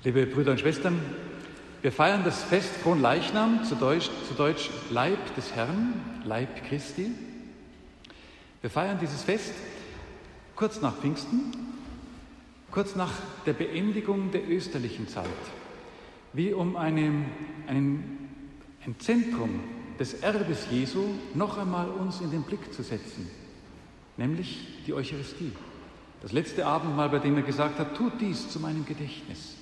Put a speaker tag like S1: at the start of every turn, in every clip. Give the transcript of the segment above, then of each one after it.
S1: Liebe Brüder und Schwestern, wir feiern das Fest Fronleichnam, zu Deutsch Leib des Herrn, Leib Christi. Wir feiern dieses Fest kurz nach Pfingsten, kurz nach der Beendigung der österlichen Zeit, wie um ein Zentrum des Erbes Jesu noch einmal uns in den Blick zu setzen, nämlich die Eucharistie. Das letzte Abendmahl, bei dem er gesagt hat, tut dies zu meinem Gedächtnis.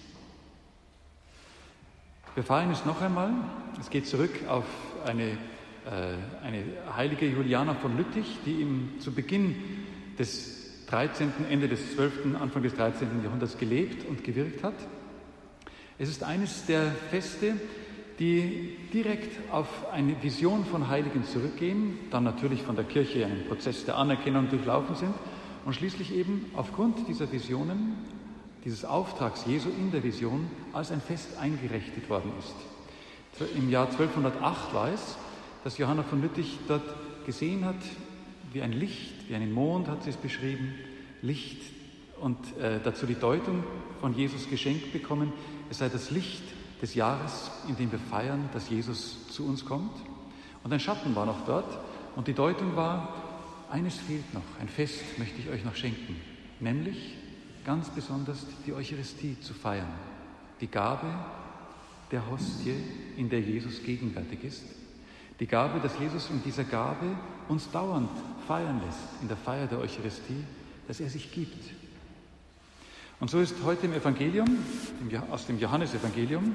S1: Wir feiern es noch einmal. Es geht zurück auf eine heilige Juliana von Lüttich, die ihm zu Beginn des 13., Ende des 12., Anfang des 13. Jahrhunderts gelebt und gewirkt hat. Es ist eines der Feste, die direkt auf eine Vision von Heiligen zurückgehen, dann natürlich von der Kirche einen Prozess der Anerkennung durchlaufen sind und schließlich eben aufgrund dieser Visionen, dieses Auftrags Jesu in der Vision, als ein Fest eingerichtet worden ist. Im Jahr 1208 war es, dass Johanna von Lüttich dort gesehen hat, wie ein Licht, wie einen Mond, hat sie es beschrieben, Licht und dazu die Deutung von Jesus geschenkt bekommen, es sei das Licht des Jahres, in dem wir feiern, dass Jesus zu uns kommt. Und ein Schatten war noch dort und die Deutung war, eines fehlt noch, ein Fest möchte ich euch noch schenken, nämlich ganz besonders die Eucharistie zu feiern, die Gabe der Hostie, in der Jesus gegenwärtig ist, die Gabe, dass Jesus in dieser Gabe uns dauernd feiern lässt, in der Feier der Eucharistie, dass er sich gibt. Und so ist heute im Evangelium, aus dem Johannesevangelium,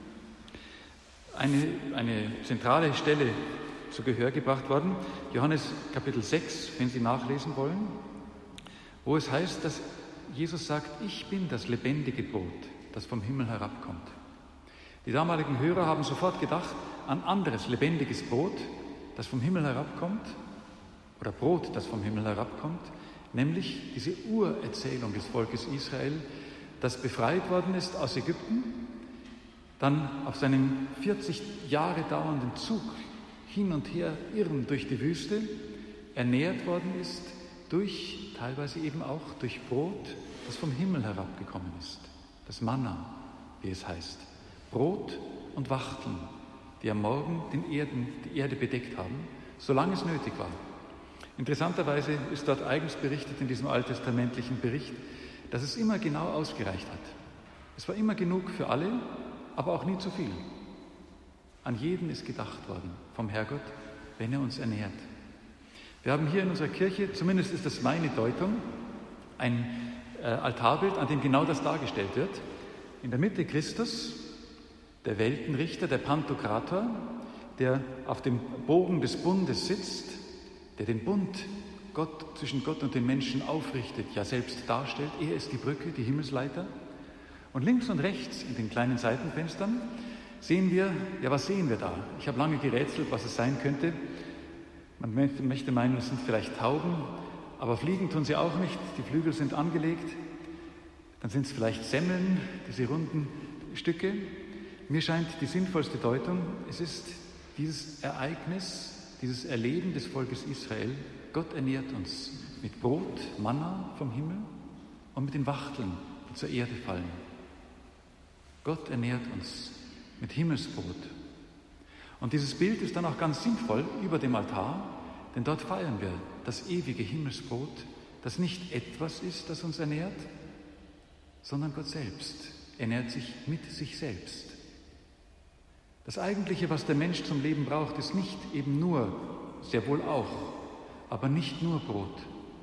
S1: eine zentrale Stelle zu Gehör gebracht worden, Johannes Kapitel 6, wenn Sie nachlesen wollen, wo es heißt, dass Jesus sagt, ich bin das lebendige Brot, das vom Himmel herabkommt. Die damaligen Hörer haben sofort gedacht an anderes lebendiges Brot, das vom Himmel herabkommt, oder Brot, das vom Himmel herabkommt, nämlich diese Urerzählung des Volkes Israel, das befreit worden ist aus Ägypten, dann auf seinem 40 Jahre dauernden Zug hin und her irren durch die Wüste, ernährt worden ist teilweise eben auch durch Brot, das vom Himmel herabgekommen ist. Das Manna, wie es heißt. Brot und Wachteln, die am Morgen die Erde bedeckt haben, solange es nötig war. Interessanterweise ist dort eigens berichtet in diesem alttestamentlichen Bericht, dass es immer genau ausgereicht hat. Es war immer genug für alle, aber auch nie zu viel. An jeden ist gedacht worden vom Herrgott, wenn er uns ernährt. Wir haben hier in unserer Kirche, zumindest ist das meine Deutung, ein Altarbild, an dem genau das dargestellt wird. In der Mitte Christus, der Weltenrichter, der Pantokrator, der auf dem Bogen des Bundes sitzt, der den Bund zwischen Gott und den Menschen aufrichtet, ja selbst darstellt. Er ist die Brücke, die Himmelsleiter. Und links und rechts in den kleinen Seitenfenstern sehen wir, ja, was sehen wir da? Ich habe lange gerätselt, was es sein könnte. Man möchte meinen, es sind vielleicht Tauben, aber fliegen tun sie auch nicht, die Flügel sind angelegt. Dann sind es vielleicht Semmeln, diese runden Stücke. Mir scheint die sinnvollste Deutung, es ist dieses Ereignis, dieses Erleben des Volkes Israel. Gott ernährt uns mit Brot, Manna vom Himmel und mit den Wachteln, die zur Erde fallen. Gott ernährt uns mit Himmelsbrot. Und dieses Bild ist dann auch ganz sinnvoll über dem Altar, denn dort feiern wir das ewige Himmelsbrot, das nicht etwas ist, das uns ernährt, sondern Gott selbst ernährt sich mit sich selbst. Das Eigentliche, was der Mensch zum Leben braucht, ist nicht eben nur, sehr wohl auch, aber nicht nur Brot.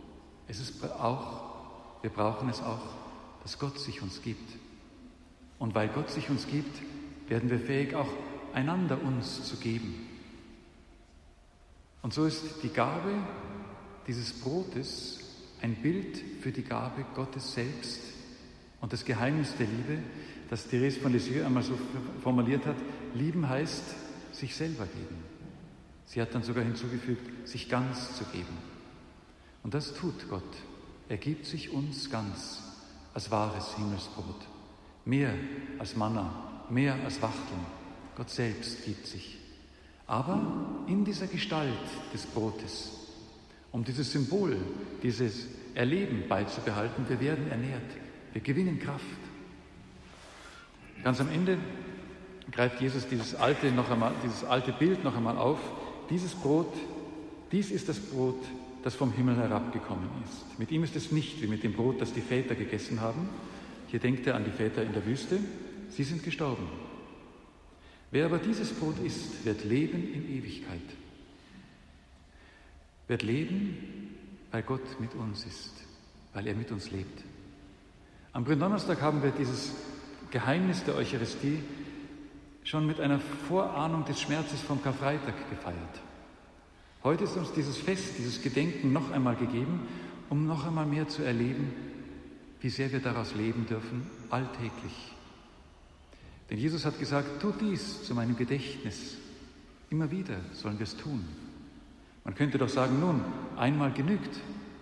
S1: Wir brauchen es auch, dass Gott sich uns gibt. Und weil Gott sich uns gibt, werden wir fähig, auch einander uns zu geben. Und so ist die Gabe dieses Brotes ein Bild für die Gabe Gottes selbst und das Geheimnis der Liebe, das Therese von Lisieux einmal so formuliert hat: Lieben heißt sich selber geben. Sie hat dann sogar hinzugefügt, sich ganz zu geben. Und das tut Gott. Er gibt sich uns ganz als wahres Himmelsbrot. Mehr als Manna, mehr als Wachteln. Gott selbst gibt sich. Aber in dieser Gestalt des Brotes, um dieses Symbol, dieses Erleben beizubehalten, wir werden ernährt, wir gewinnen Kraft. Ganz am Ende greift Jesus dieses alte Bild noch einmal auf. Dies ist das Brot, das vom Himmel herabgekommen ist. Mit ihm ist es nicht wie mit dem Brot, das die Väter gegessen haben. Hier denkt er an die Väter in der Wüste. Sie sind gestorben. Wer aber dieses Brot isst, wird leben in Ewigkeit. Wird leben, weil Gott mit uns ist, weil er mit uns lebt. Am Gründonnerstag haben wir dieses Geheimnis der Eucharistie schon mit einer Vorahnung des Schmerzes vom Karfreitag gefeiert. Heute ist uns dieses Fest, dieses Gedenken noch einmal gegeben, um noch einmal mehr zu erleben, wie sehr wir daraus leben dürfen, alltäglich. Denn Jesus hat gesagt, tu dies zu meinem Gedächtnis. Immer wieder sollen wir es tun. Man könnte doch sagen, nun, einmal genügt.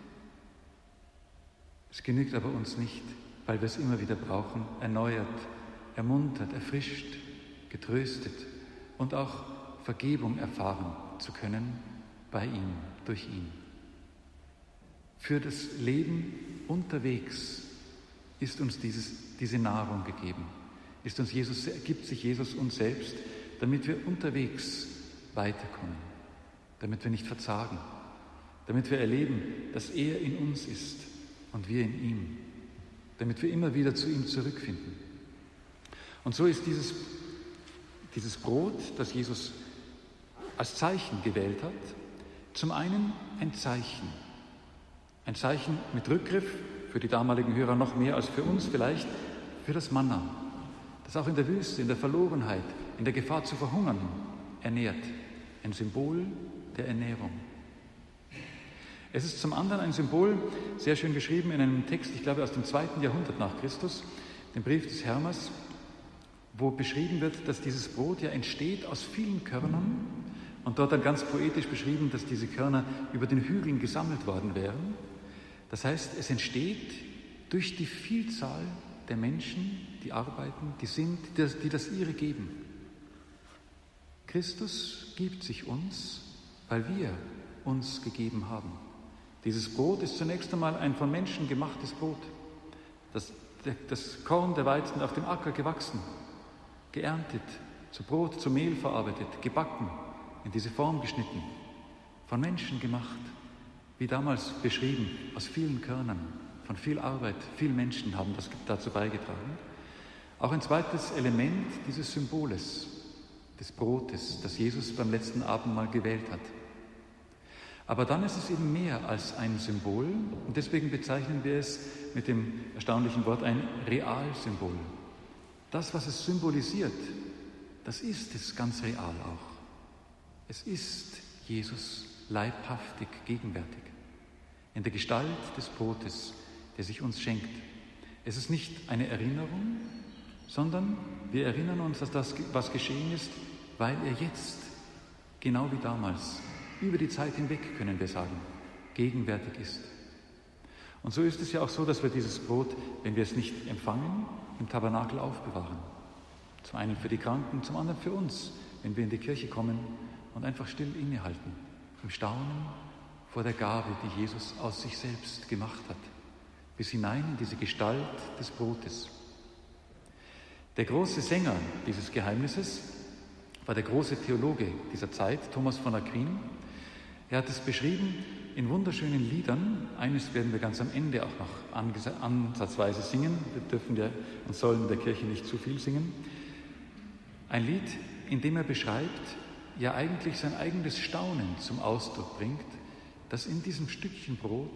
S1: Es genügt aber uns nicht, weil wir es immer wieder brauchen, erneuert, ermuntert, erfrischt, getröstet und auch Vergebung erfahren zu können bei ihm, durch ihn. Für das Leben unterwegs ist uns diese Nahrung gegeben. Gibt sich Jesus uns selbst, damit wir unterwegs weiterkommen, damit wir nicht verzagen, damit wir erleben, dass er in uns ist und wir in ihm, damit wir immer wieder zu ihm zurückfinden. Und so ist dieses Brot, das Jesus als Zeichen gewählt hat, zum einen ein Zeichen mit Rückgriff, für die damaligen Hörer noch mehr als für uns vielleicht, für das Manna, das auch in der Wüste, in der Verlorenheit, in der Gefahr zu verhungern, ernährt. Ein Symbol der Ernährung. Es ist zum anderen ein Symbol, sehr schön geschrieben in einem Text, ich glaube aus dem 2. Jahrhundert nach Christus, dem Brief des Hermas, wo beschrieben wird, dass dieses Brot ja entsteht aus vielen Körnern und dort dann ganz poetisch beschrieben, dass diese Körner über den Hügeln gesammelt worden wären. Das heißt, es entsteht durch die Vielzahl der Menschen, die arbeiten, die das ihre geben. Christus gibt sich uns, weil wir uns gegeben haben. Dieses Brot ist zunächst einmal ein von Menschen gemachtes Brot. Das Korn der Weizen auf dem Acker gewachsen, geerntet, zu Brot, zu Mehl verarbeitet, gebacken, in diese Form geschnitten, von Menschen gemacht, wie damals beschrieben, aus vielen Körnern, von viel Arbeit, viele Menschen haben das dazu beigetragen. Auch ein zweites Element dieses Symboles, des Brotes, das Jesus beim letzten Abendmahl gewählt hat. Aber dann ist es eben mehr als ein Symbol und deswegen bezeichnen wir es mit dem erstaunlichen Wort ein Realsymbol. Das, was es symbolisiert, das ist es ganz real auch. Es ist Jesus leibhaftig gegenwärtig, in der Gestalt des Brotes, der sich uns schenkt. Es ist nicht eine Erinnerung, sondern wir erinnern uns, dass das, was geschehen ist, weil er jetzt, genau wie damals, über die Zeit hinweg, können wir sagen, gegenwärtig ist. Und so ist es ja auch so, dass wir dieses Brot, wenn wir es nicht empfangen, im Tabernakel aufbewahren. Zum einen für die Kranken, zum anderen für uns, wenn wir in die Kirche kommen und einfach still innehalten, im Staunen vor der Gabe, die Jesus aus sich selbst gemacht hat, bis hinein in diese Gestalt des Brotes. Der große Sänger dieses Geheimnisses war der große Theologe dieser Zeit, Thomas von Aquin. Er hat es beschrieben in wunderschönen Liedern. Eines werden wir ganz am Ende auch noch ansatzweise singen. Wir dürfen und sollen in der Kirche nicht zu viel singen. Ein Lied, in dem er beschreibt, ja eigentlich sein eigenes Staunen zum Ausdruck bringt, dass in diesem Stückchen Brot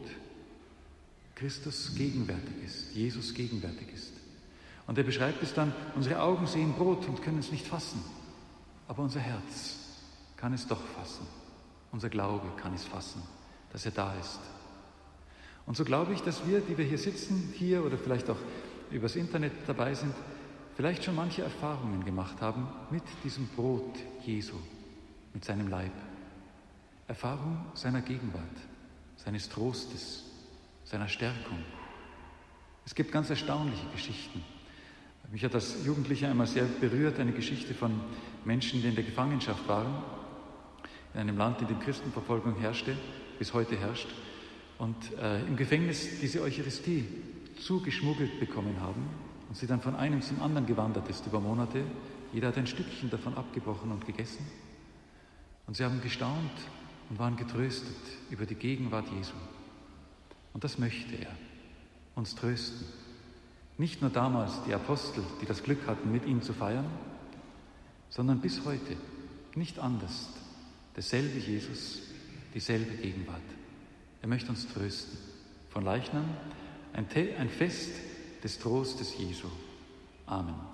S1: Christus gegenwärtig ist, Jesus gegenwärtig ist. Und er beschreibt es dann, unsere Augen sehen Brot und können es nicht fassen, aber unser Herz kann es doch fassen. Unser Glaube kann es fassen, dass er da ist. Und so glaube ich, dass wir, die wir hier sitzen, hier oder vielleicht auch übers Internet dabei sind, vielleicht schon manche Erfahrungen gemacht haben mit diesem Brot Jesu, mit seinem Leib. Erfahrung seiner Gegenwart, seines Trostes, seiner Stärkung. Es gibt ganz erstaunliche Geschichten. Mich hat als Jugendlicher einmal sehr berührt, eine Geschichte von Menschen, die in der Gefangenschaft waren, in einem Land, in dem Christenverfolgung herrschte, bis heute herrscht, und im Gefängnis diese Eucharistie zugeschmuggelt bekommen haben, und sie dann von einem zum anderen gewandert ist über Monate. Jeder hat ein Stückchen davon abgebrochen und gegessen. Und sie haben gestaunt und waren getröstet über die Gegenwart Jesu. Und das möchte er, uns trösten. Nicht nur damals die Apostel, die das Glück hatten, mit ihm zu feiern, sondern bis heute, nicht anders. Derselbe Jesus, dieselbe Gegenwart. Er möchte uns trösten. Von Leichnam ein Fest des Trostes Jesu. Amen.